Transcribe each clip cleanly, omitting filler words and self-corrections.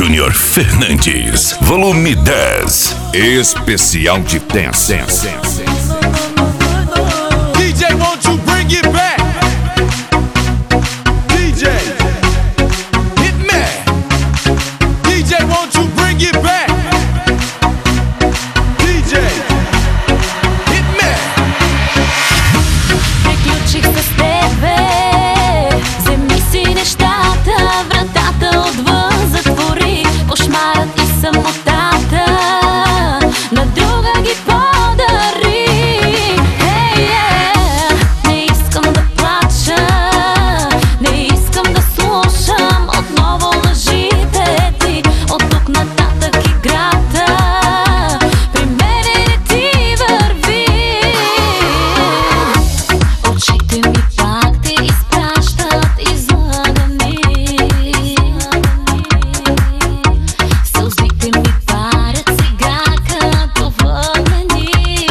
Júnior Fernandes, volume 10. Especial de dance. DJ, won't you bring it back? DJ, hit me. DJ, won't you bring it back? DJ, hit me. Приключих с тебе, вземи си нещата, вратата отвън затвори, кошмарът и самотата на друга ги подари. Hey, yeah. Не искам да плача, не искам да слушам отново лъжите ти. От тук нататък играта при мене не ти върви. Очите ми пак те изпращат излъгани, сълзите ми парят сега като въглени.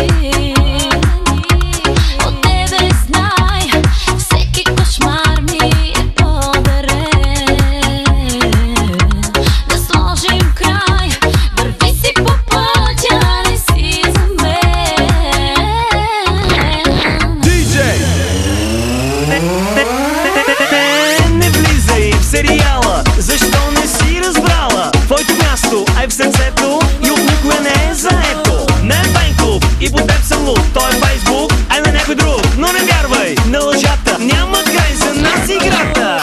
От тебе знай, всеки кошмар ми е подарен. Да сложим край, върви си по пътя, не си за мен. DJ, Не влизай в сериала, защо не си разбрала? Твоето място е в сърцето и от никоя не е заето. Не е фен-клуб и по теб съм луд, той е Фейсбук, а на някой друг. Но не вярвай на лъжата, няма край за нас играта.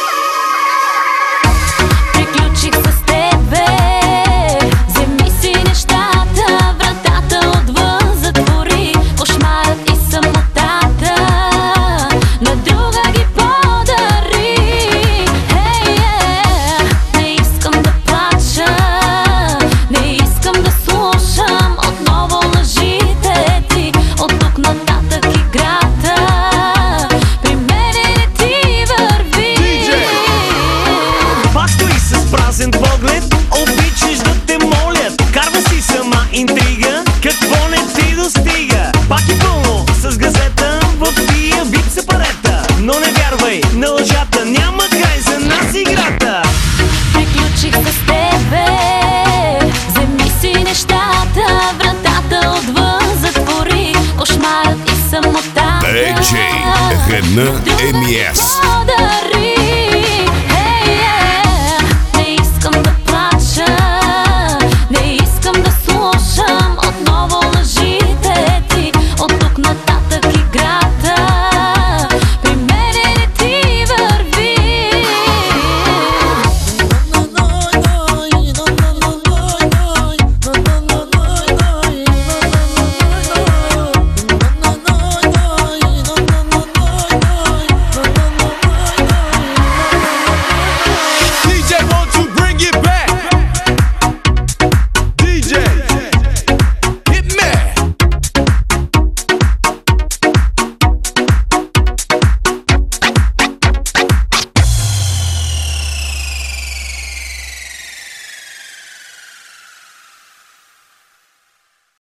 Приключих с тебе, вземи си нещата, вратата отвън затвори, кошмарът и самотата на друга ги подари. Hey, yeah. Не искам да плача, не искам да слушам отново лъжите ти. От тук нататък играта при мене не ти върви. Пак стои с празен поглед, обичаш да те молят. Карва си сама интрига, какво не ти достига. Пак е пълно с газета, в тия вид се парета. Но не вярвай на лъжата, няма край за нас играта. Приключих с тебе, вземи си нещата, вратата отвън затвори, кошмарът и самотата. DJ Renan MS.